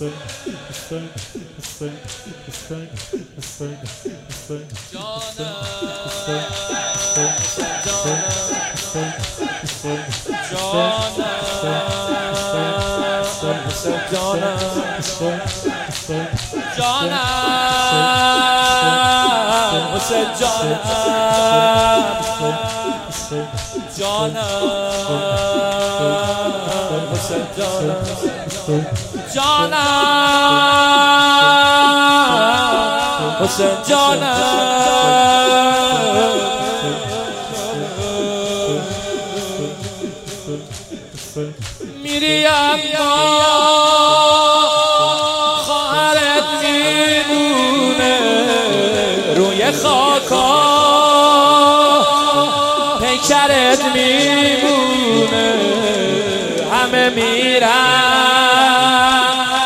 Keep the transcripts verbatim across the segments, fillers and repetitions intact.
حسین جانم میری اما خواهرت میمونه روی خاکا پیکرت میمونه همه میرن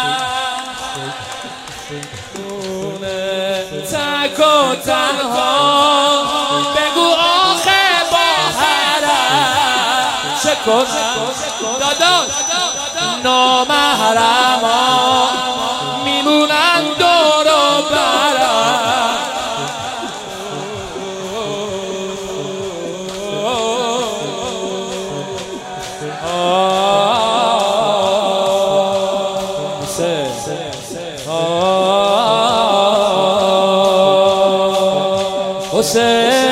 تک و تنها بگو آخه با حرم چه کنم داداش نامحرما میمونن دور و برم حسین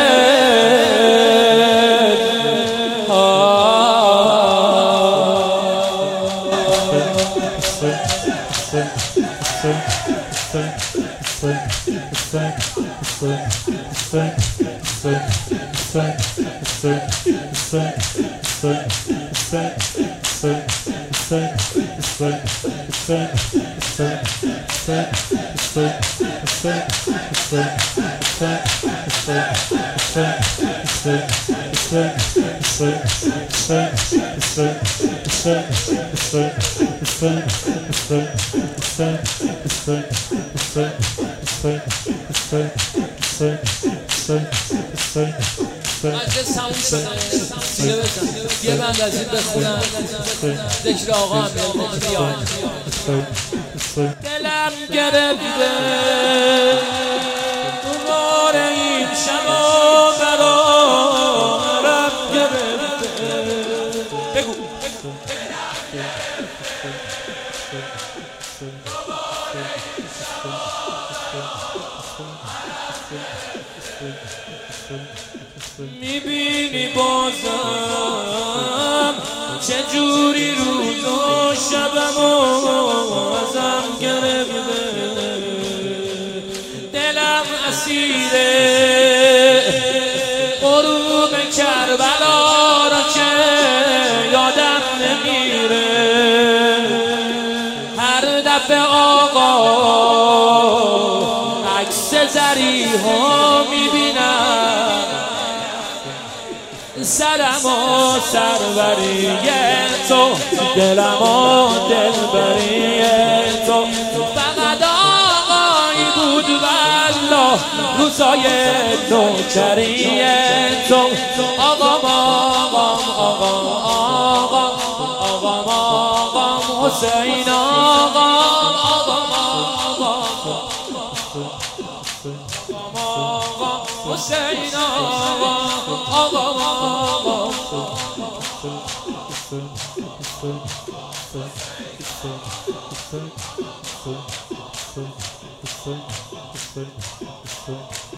مجلس تموم شده یه بند از این بخونم ذکر آقا امیرالمومنین بیاد دلم گرفته دوباره این شبا برام گرفته بگو میبینی بازم چجوری روز و شبم ازم گرفته دلم اسیره غروب کربلا را که یادم نمیره هر دفعه آقا عکس زریحا میبینم سرم و سروری تو دلم و دلبری تو فقط آقایی بود والله روزای نوکری تو آقام آقام آقام آقام آقام آقام حسین آقام آقام آقام حسین آقا